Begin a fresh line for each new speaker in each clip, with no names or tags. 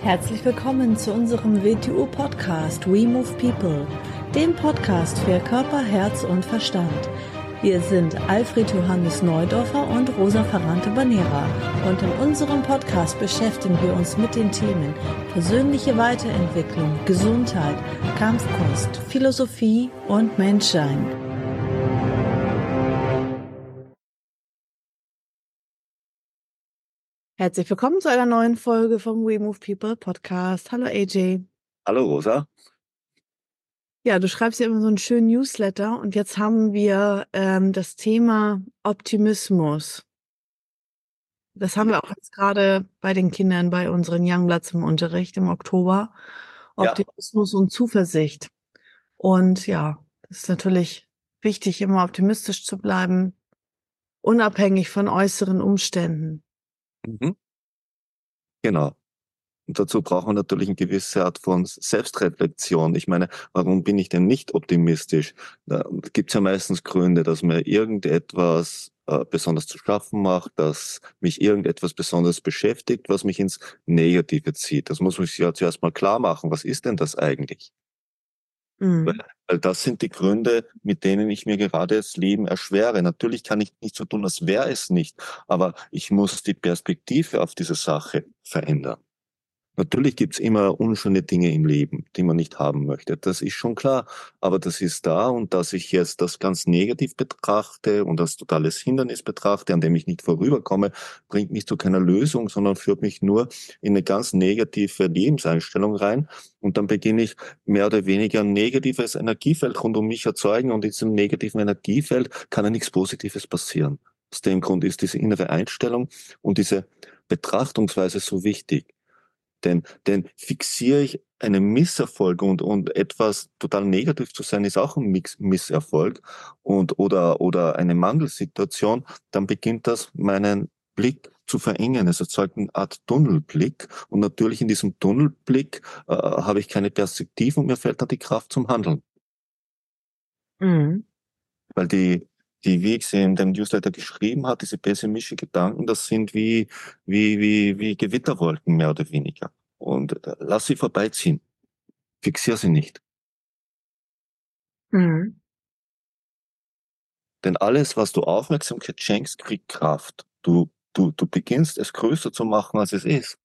Herzlich willkommen zu unserem WTU-Podcast We Move People, dem Podcast für Körper, Herz und Verstand. Wir sind Alfred Johannes Neudorfer und Rosa Ferrante-Banera und in unserem Podcast beschäftigen wir uns mit den Themen persönliche Weiterentwicklung, Gesundheit, Kampfkunst, Philosophie und Menschsein. Herzlich willkommen zu einer neuen Folge vom We Move People Podcast. Hallo AJ.
Hallo Rosa.
Ja, du schreibst ja immer so einen schönen Newsletter und jetzt haben wir das Thema Optimismus. Das haben wir auch jetzt gerade bei den Kindern, bei unseren Youngbloods im Unterricht im Oktober.
Ja,
Optimismus und Zuversicht. Und ja, es ist natürlich wichtig, immer optimistisch zu bleiben, unabhängig von äußeren Umständen.
mhm. Genau. Und dazu braucht man natürlich eine gewisse Art von Selbstreflexion. Ich meine, warum bin ich denn nicht optimistisch? Da gibt es ja meistens Gründe, dass mir irgendetwas besonders zu schaffen macht, dass mich irgendetwas besonders beschäftigt, was mich ins Negative zieht. Das muss man sich ja zuerst mal klar machen. Was ist denn das eigentlich? Weil,
Mhm.
weil das sind die Gründe, mit denen ich mir gerade das Leben erschwere. Natürlich kann ich nicht so tun, als wäre es nicht, aber ich muss die Perspektive auf diese Sache verändern. Natürlich gibt's immer unschöne Dinge im Leben, die man nicht haben möchte. Das ist schon klar. Aber das ist da, und dass ich jetzt das ganz negativ betrachte und als totales Hindernis betrachte, an dem ich nicht vorüberkomme, bringt mich zu keiner Lösung, sondern führt mich nur in eine ganz negative Lebenseinstellung rein. Und dann beginne ich mehr oder weniger ein negatives Energiefeld rund um mich erzeugen. Und in diesem negativen Energiefeld kann ja nichts Positives passieren. Aus dem Grund ist diese innere Einstellung und diese Betrachtungsweise so wichtig. Denn fixiere ich einen Misserfolg und etwas total negativ zu sein, ist auch ein Misserfolg oder eine Mangelsituation, dann beginnt das meinen Blick zu verengen. Es erzeugt eine Art Tunnelblick, und natürlich in diesem Tunnelblick habe ich keine Perspektive und mir fehlt dann die Kraft zum Handeln.
Mhm.
Weil wie ich sie in dem Newsletter geschrieben hat, diese pessimistischen Gedanken, das sind wie Gewitterwolken, mehr oder weniger. Und lass sie vorbeiziehen. Fixier sie nicht.
Mhm.
Denn alles, was du Aufmerksamkeit schenkst, kriegt Kraft. Du beginnst es größer zu machen, als es ist.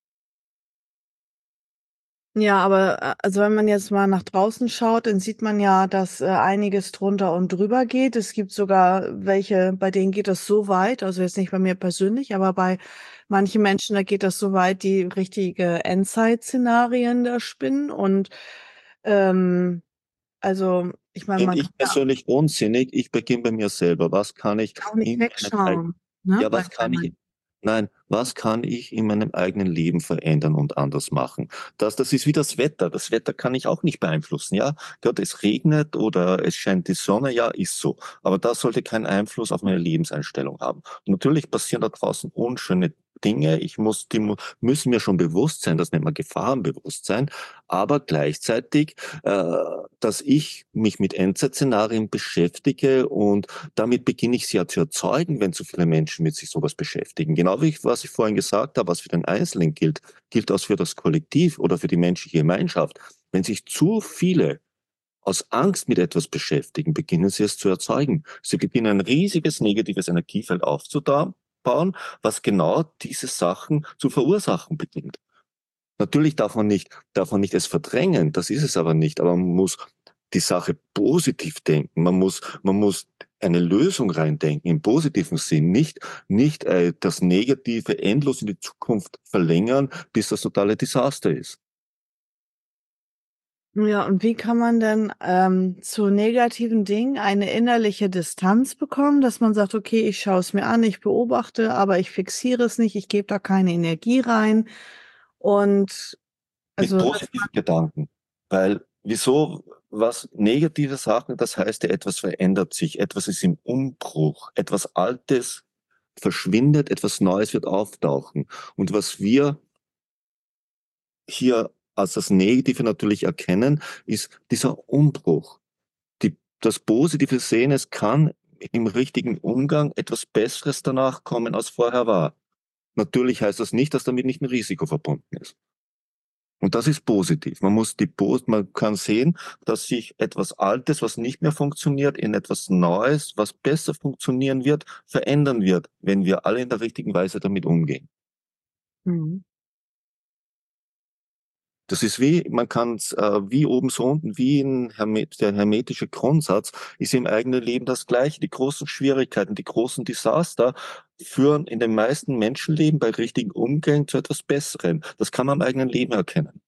Ja, aber also wenn man jetzt mal nach draußen schaut, dann sieht man ja, dass einiges drunter und drüber geht. Es gibt sogar welche, bei denen geht das so weit, also jetzt nicht bei mir persönlich, aber bei manchen Menschen, da geht das so weit, die richtige Endzeit-Szenarien da spinnen. Und ähm, also ich meine,
Finde
man kann
ich
ja
persönlich unsinnig. Ich beginne bei mir selber. Was kann ich
auch nicht
in meinem eigenen,
wegschauen, ne?
ja, was kann ich, nein, was kann ich in meinem eigenen Leben verändern und anders machen? Das ist wie das Wetter. Das Wetter kann ich auch nicht beeinflussen, ja. Gott, es regnet oder es scheint die Sonne, ja, ist so. Aber das sollte keinen Einfluss auf meine Lebenseinstellung haben. Natürlich passieren da draußen unschöne Dinge. Müssen mir schon bewusst sein, das nennt man Gefahrenbewusstsein, aber gleichzeitig, dass ich mich mit Endzeit-Szenarien beschäftige, und damit beginne ich sie ja zu erzeugen, wenn zu viele Menschen mit sich sowas beschäftigen. Genau wie was ich vorhin gesagt habe, was für den Einzelnen gilt, gilt auch für das Kollektiv oder für die menschliche Gemeinschaft. Wenn sich zu viele aus Angst mit etwas beschäftigen, beginnen sie es zu erzeugen. Sie beginnen ein riesiges negatives Energiefeld aufzubauen, was genau diese Sachen zu verursachen beginnt. Natürlich darf man nicht es verdrängen, das ist es aber nicht, aber man muss die Sache positiv denken. Man muss eine Lösung reindenken im positiven Sinn, nicht das Negative endlos in die Zukunft verlängern, bis das totale Desaster ist.
Ja, und wie kann man denn zu negativen Dingen eine innerliche Distanz bekommen, dass man sagt, okay, ich schaue es mir an, ich beobachte, aber ich fixiere es nicht, ich gebe da keine Energie rein. Und
Mit
also,
positiven Gedanken. Weil wieso, was negative Sachen, das heißt ja, etwas verändert sich, etwas ist im Umbruch, etwas Altes verschwindet, etwas Neues wird auftauchen. Und was wir hier als das Negative natürlich erkennen, ist dieser Umbruch. Das Positive sehen, es kann im richtigen Umgang etwas Besseres danach kommen, als vorher war. Natürlich heißt das nicht, dass damit nicht ein Risiko verbunden ist. Und das ist positiv. Man kann sehen, dass sich etwas Altes, was nicht mehr funktioniert, in etwas Neues, was besser funktionieren wird, verändern wird, wenn wir alle in der richtigen Weise damit umgehen.
Mhm.
Das ist wie, man kann es wie oben so unten, wie der hermetische Grundsatz, ist im eigenen Leben das Gleiche. Die großen Schwierigkeiten, die großen Desaster führen in den meisten Menschenleben bei richtigen Umgängen zu etwas Besserem. Das kann man im eigenen Leben erkennen.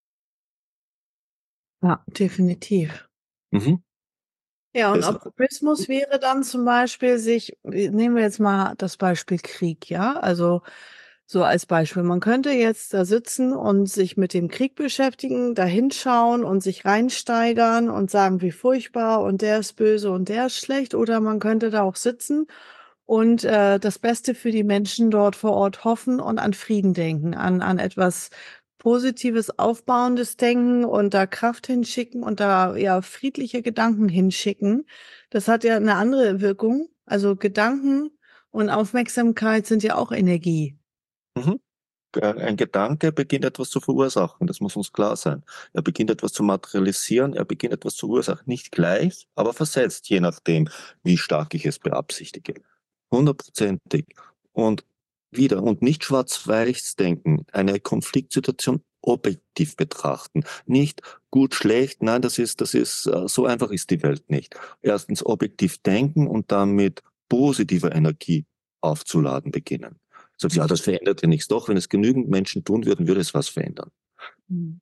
Ja, definitiv.
Mhm.
Ja, und
Besser.
Optimismus wäre dann zum Beispiel nehmen wir jetzt mal das Beispiel Krieg, ja? Also so als Beispiel. Man könnte jetzt da sitzen und sich mit dem Krieg beschäftigen, da hinschauen und sich reinsteigern und sagen, wie furchtbar und der ist böse und der ist schlecht. Oder man könnte da auch sitzen und das Beste für die Menschen dort vor Ort hoffen und an Frieden denken, an etwas positives, aufbauendes Denken und da Kraft hinschicken und da ja friedliche Gedanken hinschicken. Das hat ja eine andere Wirkung. Also Gedanken und Aufmerksamkeit sind ja auch Energie.
Mhm. Ein Gedanke beginnt etwas zu verursachen, das muss uns klar sein. Er beginnt etwas zu materialisieren, er beginnt etwas zu verursachen. Nicht gleich, aber versetzt, je nachdem, wie stark ich es beabsichtige. 100%ig. Und wieder, und nicht schwarz-weiß denken, eine Konfliktsituation objektiv betrachten. Nicht gut, schlecht, nein, so einfach ist die Welt nicht. Erstens objektiv denken und dann mit positiver Energie aufzuladen beginnen. Sagst, ja, das verändert ja nichts. Doch, wenn es genügend Menschen tun würden, würde es was verändern.
Mhm.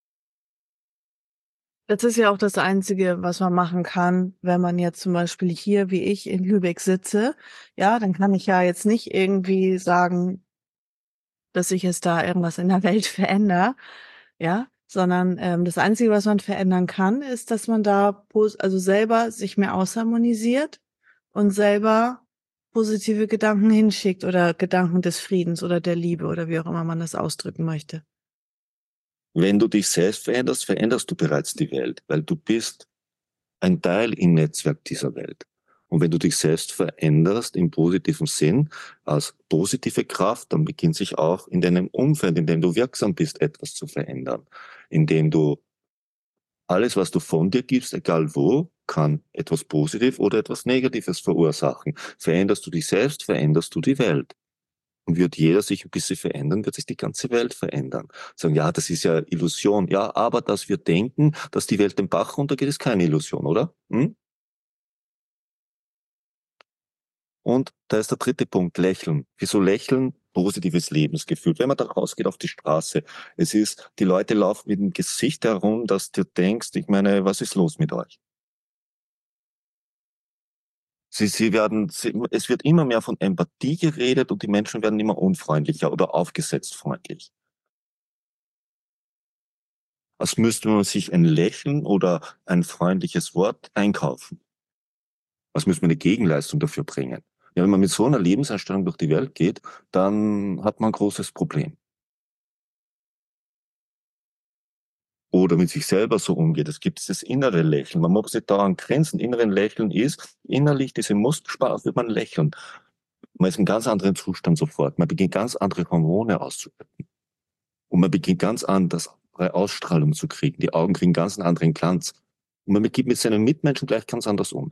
Das ist ja auch das Einzige, was man machen kann, wenn man jetzt zum Beispiel hier wie ich in Lübeck sitze. Ja, dann kann ich ja jetzt nicht irgendwie sagen, dass ich jetzt da irgendwas in der Welt verändere, ja, sondern das Einzige, was man verändern kann, ist, dass man da also selber sich mehr ausharmonisiert und selber positive Gedanken hinschickt oder Gedanken des Friedens oder der Liebe oder wie auch immer man das ausdrücken möchte.
Wenn du dich selbst veränderst, veränderst du bereits die Welt, weil du bist ein Teil im Netzwerk dieser Welt. Und wenn du dich selbst veränderst im positiven Sinn, als positive Kraft, dann beginnt sich auch in deinem Umfeld, in dem du wirksam bist, etwas zu verändern. Indem du alles, was du von dir gibst, egal wo, kann etwas Positives oder etwas Negatives verursachen. Veränderst du dich selbst, veränderst du die Welt. Und wird jeder sich ein bisschen verändern, wird sich die ganze Welt verändern. Sagen, ja, das ist ja Illusion. Ja, aber dass wir denken, dass die Welt den Bach runtergeht, ist keine Illusion, oder? Hm? Und da ist der dritte Punkt, Lächeln. Wieso lächeln? Positives Lebensgefühl. Wenn man da rausgeht auf die Straße, die Leute laufen mit dem Gesicht herum, dass du denkst, ich meine, was ist los mit euch? Es wird immer mehr von Empathie geredet und die Menschen werden immer unfreundlicher oder aufgesetzt freundlich. Als müsste man sich ein Lächeln oder ein freundliches Wort einkaufen. Als müsste man eine Gegenleistung dafür bringen. Ja, wenn man mit so einer Lebenseinstellung durch die Welt geht, dann hat man ein großes Problem. Oder mit sich selber so umgeht. Es gibt dieses innere Lächeln. Man mag sich daran grenzen. Inneren Lächeln ist, innerlich diese Muskelspannung, wird man lächeln. Man ist in einem ganz anderen Zustand sofort. Man beginnt ganz andere Hormone auszuschütten. Und man beginnt ganz anders Ausstrahlung zu kriegen. Die Augen kriegen ganz einen anderen Glanz. Und man geht mit seinen Mitmenschen gleich ganz anders um.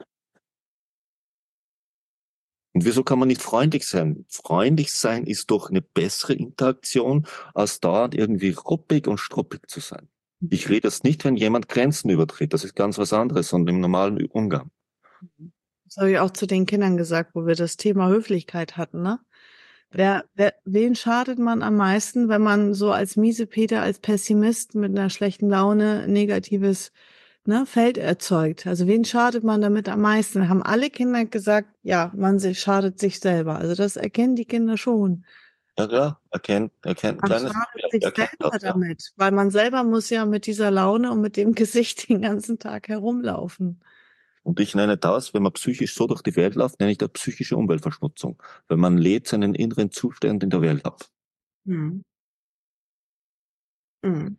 Und wieso kann man nicht freundlich sein? Freundlich sein ist doch eine bessere Interaktion, als dauernd irgendwie ruppig und struppig zu sein. Ich rede jetzt nicht, wenn jemand Grenzen übertritt. Das ist ganz was anderes, sondern im normalen Umgang.
Das habe ich auch zu den Kindern gesagt, wo wir das Thema Höflichkeit hatten, ne? Wen schadet man am meisten, wenn man so als Miesepeter, als Pessimist mit einer schlechten Laune negatives, ne, Feld erzeugt? Also wen schadet man damit am meisten? Haben alle Kinder gesagt, ja, schadet sich selber. Also das erkennen die Kinder schon.
Ja, ja, erkennt,
Man
kleines
schadet sich
erkennt
selber
das, ja.
damit, weil man selber muss ja mit dieser Laune und mit dem Gesicht den ganzen Tag herumlaufen.
Und ich nenne das, wenn man psychisch so durch die Welt läuft, nenne ich das psychische Umweltverschmutzung. Wenn man lädt seinen inneren Zustand in der Welt ab.
Mhm. Mhm.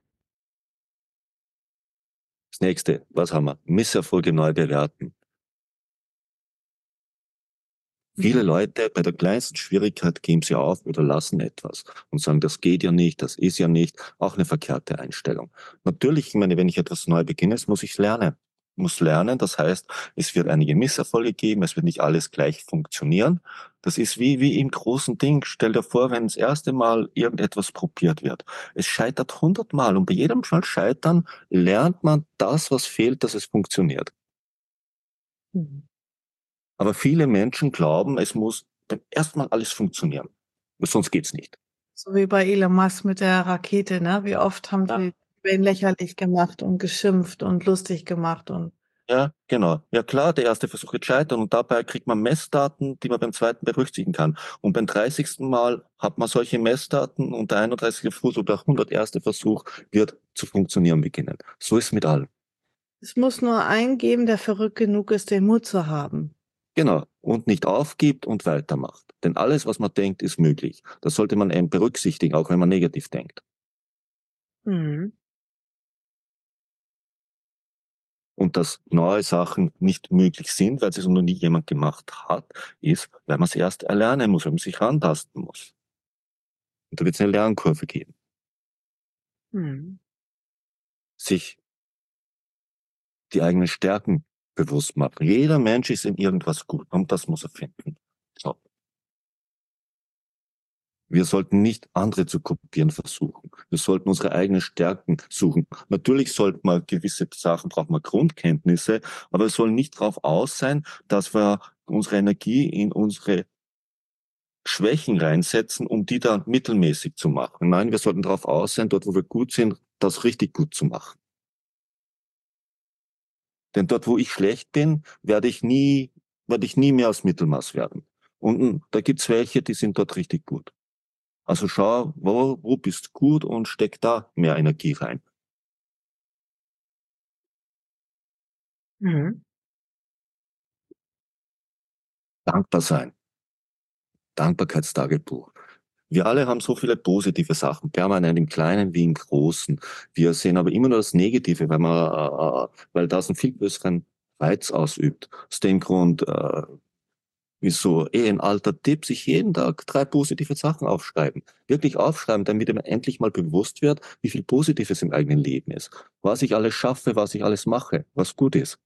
Das nächste, was haben wir? Misserfolge neu bewerten. Viele Leute bei der kleinsten Schwierigkeit geben sie auf oder lassen etwas und sagen, das geht ja nicht, das ist ja nicht. Auch eine verkehrte Einstellung. Natürlich, ich meine, wenn ich etwas neu beginne, muss ich lernen. Muss lernen, das heißt, es wird einige Misserfolge geben, es wird nicht alles gleich funktionieren. Das ist wie im großen Ding. Stell dir vor, wenn das erste Mal irgendetwas probiert wird. Es scheitert 100 Mal und bei jedem Mal Scheitern lernt man das, was fehlt, dass es funktioniert.
Mhm.
Aber viele Menschen glauben, es muss beim ersten Mal alles funktionieren. Sonst geht's nicht.
So wie bei Elon Musk mit der Rakete, ne? Wie oft haben
Ja.
sie über ihn lächerlich gemacht und geschimpft und lustig gemacht und
Ja, genau. Ja klar, der erste Versuch wird scheitern und dabei kriegt man Messdaten, die man beim zweiten berücksichtigen kann. Und beim 30. Mal hat man solche Messdaten und der 31. Versuch oder der 101. Versuch wird zu funktionieren beginnen. So ist es mit allem.
es muss nur einen geben, der verrückt genug ist, den Mut zu haben.
Genau. Und nicht aufgibt und weitermacht. Denn alles, was man denkt, ist möglich. Das sollte man eben berücksichtigen, auch wenn man negativ denkt.
Mhm.
Und dass neue Sachen nicht möglich sind, weil es noch nie jemand gemacht hat, ist, weil man es erst erlernen muss, weil man sich rantasten muss. Und da wird es eine Lernkurve geben.
Mhm.
Sich die eigenen Stärken bewusst machen. Jeder Mensch ist in irgendwas gut und das muss er finden. So. Wir sollten nicht andere zu kopieren versuchen. Wir sollten unsere eigenen Stärken suchen. Natürlich sollten wir gewisse Sachen, brauchen wir Grundkenntnisse, aber es soll nicht darauf aus sein, dass wir unsere Energie in unsere Schwächen reinsetzen, um die dann mittelmäßig zu machen. Nein, wir sollten darauf aus sein, dort wo wir gut sind, das richtig gut zu machen. Denn dort wo ich schlecht bin, werde ich nie mehr als Mittelmaß werden. Und da gibt's welche, die sind dort richtig gut. Also schau, wo bist gut und steck da mehr Energie rein.
Mhm.
Dankbar sein. Dankbarkeitstagebuch. Wir alle haben so viele positive Sachen, permanent im Kleinen wie im Großen. Wir sehen aber immer nur das Negative, weil das einen viel größeren Reiz ausübt. Aus dem Grund, ist so ein alter Tipp, sich jeden Tag 3 positive Sachen aufschreiben. Wirklich aufschreiben, damit einem endlich mal bewusst wird, wie viel Positives im eigenen Leben ist. Was ich alles schaffe, was ich alles mache, was gut ist.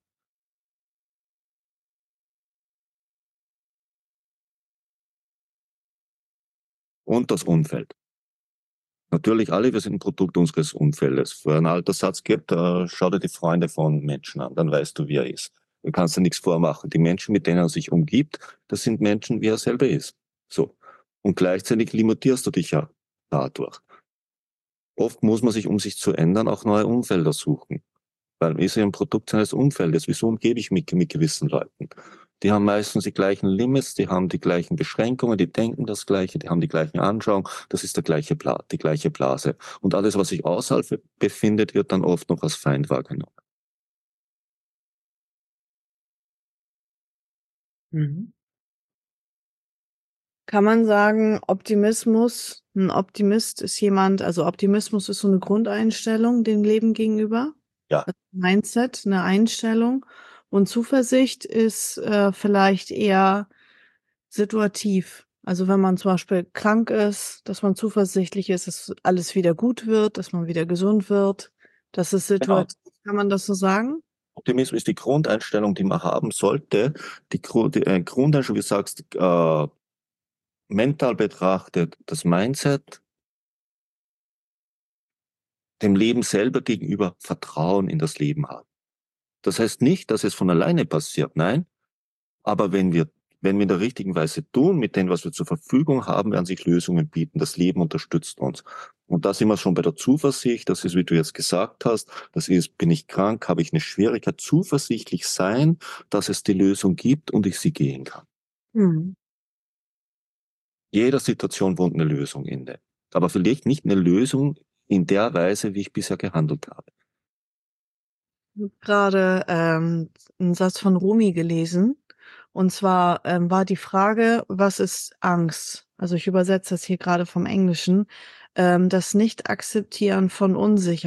Und das Umfeld. Natürlich alle, wir sind ein Produkt unseres Umfeldes. Wo ein alter Satz gibt, schau dir die Freunde von Menschen an, dann weißt du, wie er ist. Du kannst dir nichts vormachen. Die Menschen, mit denen er sich umgibt, das sind Menschen, wie er selber ist. So. Und gleichzeitig limitierst du dich ja dadurch. Oft muss man sich, um sich zu ändern, auch neue Umfelder suchen. Weil man ist ja ein Produkt seines Umfeldes. Wieso umgebe ich mich mit gewissen Leuten? Die haben meistens die gleichen Limits, die haben die gleichen Beschränkungen, die denken das Gleiche, die haben die gleichen Anschauungen. Das ist der gleiche die gleiche Blase. Und alles, was sich außerhalb befindet, wird dann oft noch als Feind wahrgenommen.
Mhm. Kann man sagen, Optimismus, ein Optimist ist jemand, also Optimismus ist so eine Grundeinstellung dem Leben gegenüber,
Ja,
also Mindset, eine Einstellung. Und Zuversicht ist vielleicht eher situativ. Also wenn man zum Beispiel krank ist, dass man zuversichtlich ist, dass alles wieder gut wird, dass man wieder gesund wird. Das ist
genau.
situativ. Kann man das so sagen?
Optimismus ist die Grundeinstellung, die man haben sollte. Die Grundeinstellung, wie du sagst, mental betrachtet, das Mindset, dem Leben selber gegenüber Vertrauen in das Leben haben. Das heißt nicht, dass es von alleine passiert, nein, aber wenn wir in der richtigen Weise tun, mit dem, was wir zur Verfügung haben, werden sich Lösungen bieten. Das Leben unterstützt uns. Und da sind wir schon bei der Zuversicht. Das ist, wie du jetzt gesagt hast, das ist, bin ich krank, habe ich eine Schwierigkeit, zuversichtlich sein, dass es die Lösung gibt und ich sie gehen kann.
Hm.
Jeder Situation wohnt eine Lösung inne. Aber vielleicht nicht eine Lösung in der Weise, wie ich bisher gehandelt habe.
Ich habe gerade einen Satz von Rumi gelesen. Und zwar war die Frage, was ist Angst? Also ich übersetze das hier gerade vom Englischen. Das Nicht-Akzeptieren von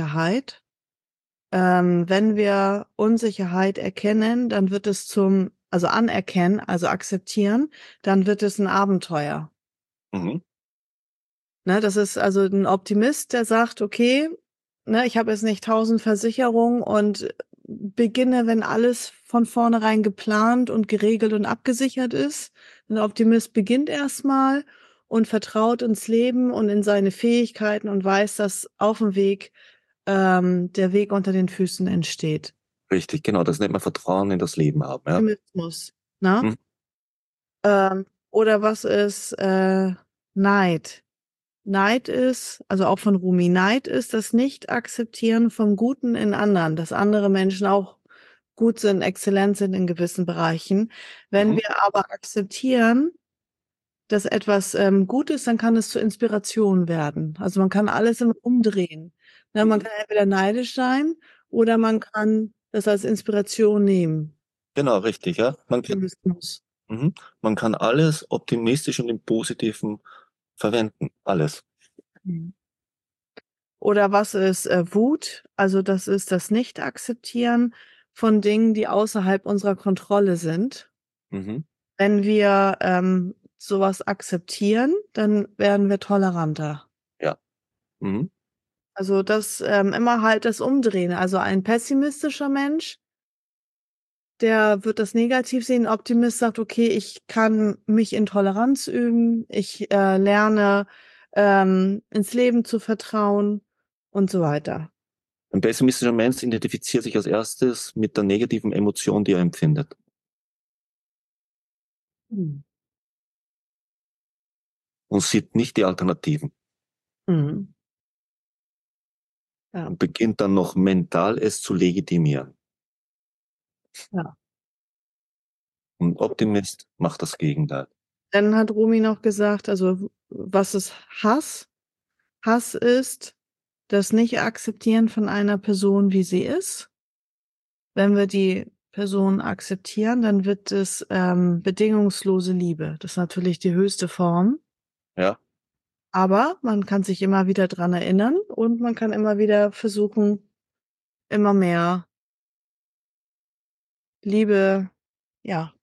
Unsicherheit. Wenn wir Unsicherheit erkennen, dann wird es zum also anerkennen, also akzeptieren, dann wird es ein Abenteuer.
Mhm.
Ne, das ist also ein Optimist, der sagt, okay, ne, ich habe jetzt nicht 1000 Versicherungen und beginne, wenn alles von vornherein geplant und geregelt und abgesichert ist. Ein Optimist beginnt erstmal und vertraut ins Leben und in seine Fähigkeiten und weiß, dass auf dem Weg der Weg unter den Füßen entsteht.
Richtig, genau. Das nennt man Vertrauen in das Leben haben, ja.
Optimismus, ne?
Mhm.
Oder was ist Neid? Neid ist, also auch von Rumi, Neid ist das Nicht-Akzeptieren vom Guten in anderen, dass andere Menschen auch gut sind, exzellent sind in gewissen Bereichen. Wenn
Mhm.
wir aber akzeptieren, dass etwas gut ist, dann kann es zur Inspiration werden. Also man kann alles immer umdrehen. Ne, man
Mhm.
kann entweder neidisch sein oder man kann das als Inspiration nehmen.
Genau, richtig, ja.
Optimismus.
Mhm. Man kann alles optimistisch und im Positiven verwenden. Alles.
Mhm. Oder was ist Wut? Also das ist das Nicht-Akzeptieren von Dingen, die außerhalb unserer Kontrolle sind.
Mhm.
Wenn wir sowas akzeptieren, dann werden wir toleranter.
Ja. Mhm.
Also das immer halt das Umdrehen. Also ein pessimistischer Mensch, der wird das negativ sehen. Ein Optimist sagt, okay, ich kann mich in Toleranz üben, ich lerne ins Leben zu vertrauen und so weiter.
Ein pessimistischer Mensch identifiziert sich als erstes mit der negativen Emotion, die er empfindet
Mhm.
und sieht nicht die Alternativen
Mhm. Ja,
und beginnt dann noch mental es zu legitimieren.
ja.
Und Optimist macht das Gegenteil.
Dann hat Rumi noch gesagt, also was ist Hass? Hass ist das Nicht-Akzeptieren von einer Person, wie sie ist. Wenn wir die Person akzeptieren, dann wird es bedingungslose Liebe. Das ist natürlich die höchste Form.
Ja,
Aber man kann sich immer wieder dran erinnern und man kann immer wieder versuchen, immer mehr Liebe, ja,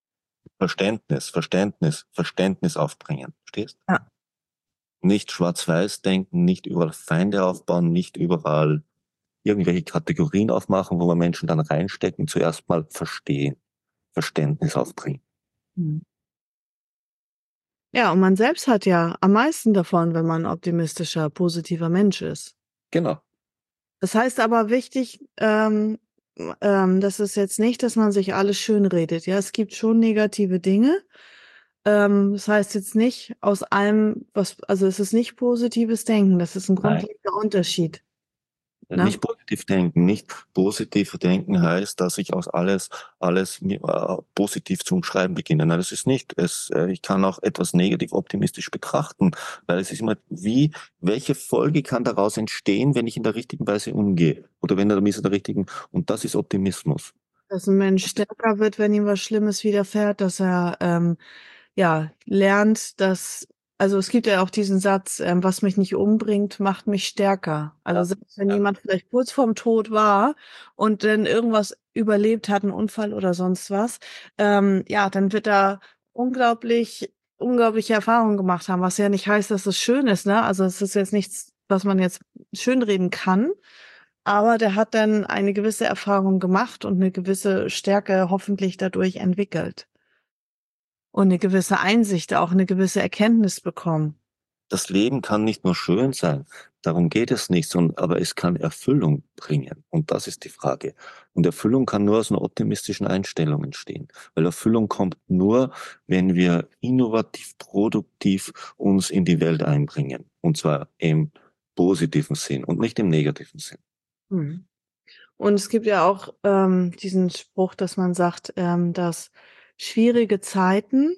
Verständnis aufbringen. Verstehst?
ja.
Nicht schwarz-weiß denken, nicht überall Feinde aufbauen, nicht überall irgendwelche Kategorien aufmachen, wo wir Menschen dann reinstecken, zuerst mal verstehen, Verständnis aufbringen.
Hm. Ja, und man selbst hat ja am meisten davon, wenn man ein optimistischer, positiver Mensch ist.
Genau.
Das heißt aber wichtig, das ist jetzt nicht, dass man sich alles schönredet. Ja, es gibt schon negative Dinge. Das heißt jetzt nicht aus allem, was, also es ist nicht positives Denken. Das ist ein
Nein.
grundlegender Unterschied. Ne?
Nicht positiv denken. Nicht positiv denken heißt, dass ich aus alles positiv zu umschreiben beginne. Nein, das ist nicht. Ich kann auch etwas negativ optimistisch betrachten, weil es ist immer, welche Folge kann daraus entstehen, wenn ich in der richtigen Weise umgehe? Oder wenn er in der richtigen, und das ist Optimismus.
Dass ein Mensch stärker wird, wenn ihm was Schlimmes widerfährt, dass er ja lernt, dass, also es gibt ja auch diesen Satz, was mich nicht umbringt, macht mich stärker. Also
Ja,
selbst wenn
ja.
jemand vielleicht kurz vorm Tod war und dann irgendwas überlebt hat, einen Unfall oder sonst was, ja, dann wird er unglaubliche Erfahrungen gemacht haben, was ja nicht heißt, dass es schön ist, ne? Also es ist jetzt nichts, was man jetzt schönreden kann. Aber der hat dann eine gewisse Erfahrung gemacht und eine gewisse Stärke hoffentlich dadurch entwickelt. Und eine gewisse Einsicht, auch eine gewisse Erkenntnis bekommen.
Das Leben kann nicht nur schön sein, darum geht es nicht, sondern, aber es kann Erfüllung bringen. Und das ist die Frage. Und Erfüllung kann nur aus einer optimistischen Einstellung entstehen. Weil Erfüllung kommt nur, wenn wir innovativ, produktiv uns in die Welt einbringen. Und zwar im positiven Sinn und nicht im negativen Sinn.
Mhm. Und es gibt ja auch diesen Spruch, dass man sagt, dass schwierige Zeiten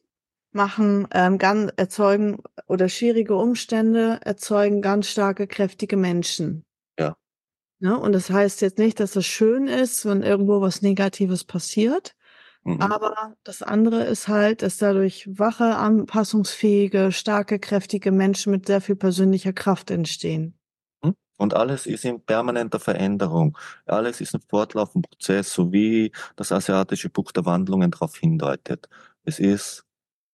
erzeugen oder schwierige Umstände erzeugen ganz starke, kräftige Menschen.
Ja.
Ne? Und das heißt jetzt nicht, dass es schön ist, wenn irgendwo was Negatives passiert.
Mhm.
Aber das andere ist halt, dass dadurch wache, anpassungsfähige, starke, kräftige Menschen mit sehr viel persönlicher Kraft entstehen.
Hm? Und alles ist in permanenter Veränderung. Alles ist ein fortlaufender Prozess, so wie das asiatische Buch der Wandlungen darauf hindeutet. Es ist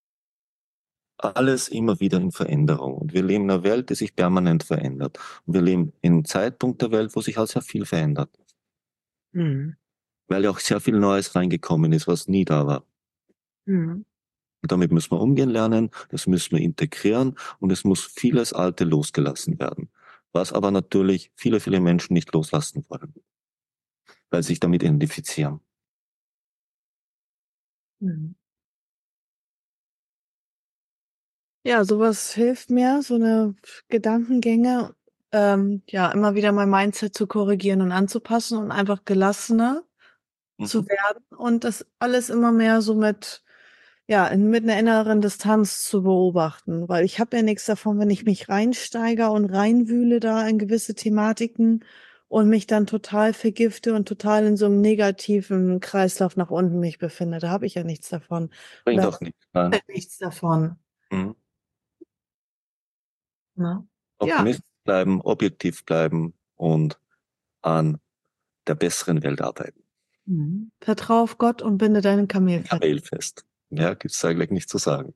alles immer wieder in Veränderung. Und wir leben in einer Welt, die sich permanent verändert. Und wir leben in einem Zeitpunkt der Welt, wo sich halt sehr viel verändert.
Mhm.
Weil ja auch sehr viel Neues reingekommen ist, was nie da war.
Mhm.
Und damit müssen wir umgehen lernen, das müssen wir integrieren und es muss vieles Alte losgelassen werden. Was aber natürlich viele Menschen nicht loslassen wollen, weil sie sich damit identifizieren.
Mhm. Ja, sowas hilft mir, so eine Gedankengänge, ja, immer wieder mein Mindset zu korrigieren und anzupassen und einfach gelassener
Mhm.
zu werden und das alles immer mehr so mit ja, mit einer inneren Distanz zu beobachten, weil ich habe ja nichts davon, wenn ich mich reinsteige und reinwühle da in gewisse Thematiken und mich dann total vergifte und total in so einem negativen Kreislauf nach unten mich befinde. Da habe ich ja nichts davon. Und
Bringt
da
auch nichts. Nein.
hat nichts davon,
Mhm.
ne? Ja.
Optimist bleiben, objektiv bleiben und an der besseren Welt arbeiten.
Mhm. Vertrau auf Gott und binde deinen Kamel fest.
Kamelfest. Ja, gibt's eigentlich nicht zu sagen.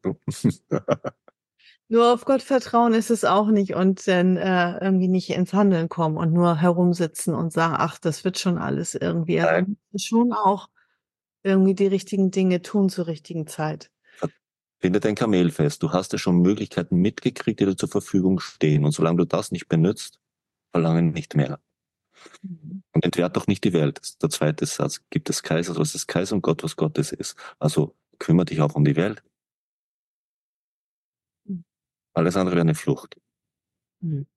Nur auf Gott vertrauen ist es auch nicht und dann, irgendwie nicht ins Handeln kommen und nur herumsitzen und sagen: „Ach, das wird schon alles irgendwie.“ Also,
Nein,
man muss schon auch irgendwie die richtigen Dinge tun zur richtigen Zeit.
finde dein Kamel fest. Du hast ja schon Möglichkeiten mitgekriegt, die dir zur Verfügung stehen. Und solange du das nicht benutzt, verlange nicht mehr.
Mhm.
Und entwehrt doch nicht die Welt. Das ist der zweite Satz. Gibt es Kaiser, was ist Kaiser und Gott, was Gottes ist. Also kümmere dich auch um die Welt. Alles andere wäre eine Flucht.
Mhm.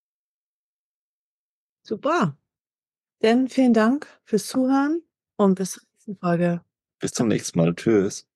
Super. Dann vielen Dank fürs Zuhören und bis zur nächsten Folge.
Bis zum nächsten Mal. Tschüss.